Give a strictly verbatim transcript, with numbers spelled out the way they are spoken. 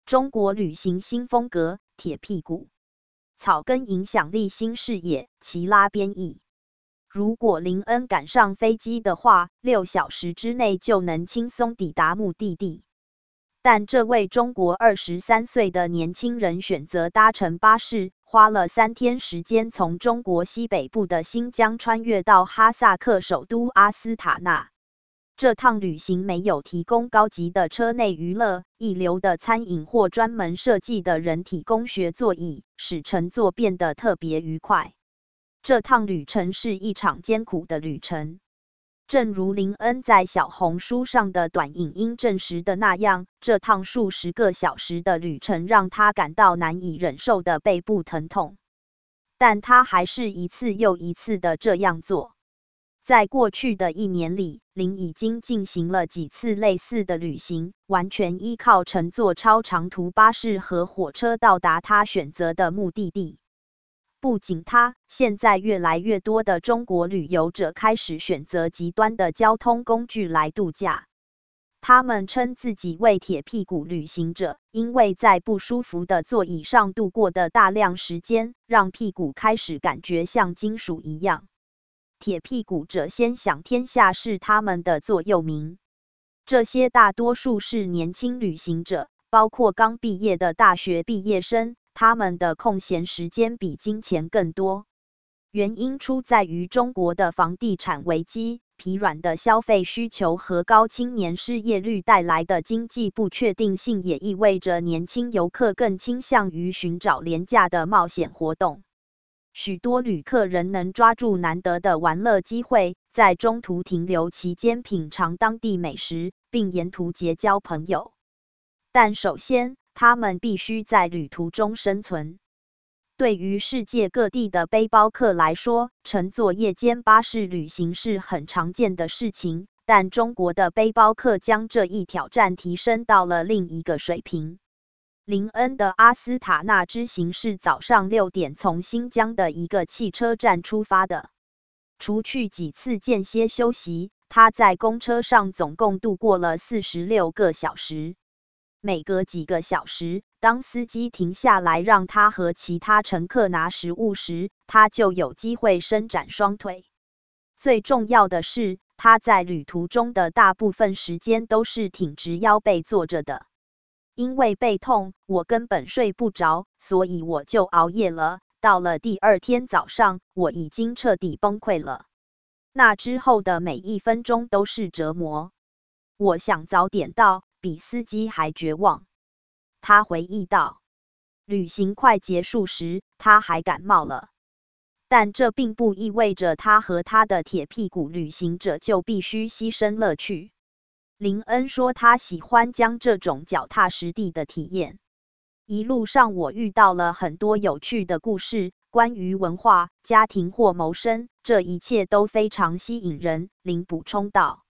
中国旅行新风格，铁屁股。草根影响力新视野，齐拉编译。如果林恩赶上飞机的话，六小时之内就能轻松抵达目的地。但这位中国二十三岁的年轻人选择搭乘巴士，花了三天时间从中国西北部的新疆穿越到哈萨克首都阿斯塔纳。这趟旅行没有提供高级的车内娱乐、一流的餐饮或专门设计的人体工学座椅，使乘坐变得特别愉快。这趟旅程是一场艰苦的旅程。正如林恩在小红书上的短影音证实的那样，这趟数十个小时的旅程让他感到难以忍受的背部疼痛。但他还是一次又一次的这样做。在过去的一年里，林已经进行了几次类似的旅行，完全依靠乘坐超长途巴士和火车到达他选择的目的地。不仅他，现在越来越多的中国旅游者开始选择极端的交通工具来度假。他们称自己为铁屁股旅行者，因为在不舒服的座椅上度过的大量时间，让屁股开始感觉像金属一样。铁屁股者先享天下是他们的座右铭。这些大多数是年轻旅行者，包括刚毕业的大学毕业生，他们的空闲时间比金钱更多。原因出在于中国的房地产危机、疲软的消费需求和高青年失业率带来的经济不确定性，也意味着年轻游客更倾向于寻找廉价的冒险活动。许多旅客仍能抓住难得的玩乐机会，在中途停留期间品尝当地美食，并沿途结交朋友。但首先，他们必须在旅途中生存。对于世界各地的背包客来说，乘坐夜间巴士旅行是很常见的事情，但中国的背包客将这一挑战提升到了另一个水平。林恩的阿斯塔纳之行是早上六点从新疆的一个汽车站出发的。除去几次间歇休息，他在公车上总共度过了四十六个小时。每隔几个小时，当司机停下来让他和其他乘客拿食物时，他就有机会伸展双腿。最重要的是，他在旅途中的大部分时间都是挺直腰背坐着的。因为背痛，我根本睡不着，所以我就熬夜了。到了第二天早上，我已经彻底崩溃了。那之后的每一分钟都是折磨。我想早点到，比司机还绝望。他回忆道。旅行快结束时，他还感冒了。但这并不意味着他和他的铁屁股旅行者就必须牺牲乐趣。林恩说他喜欢将这种脚踏实地的体验。一路上我遇到了很多有趣的故事，关于文化、家庭或谋生，这一切都非常吸引人，林补充道。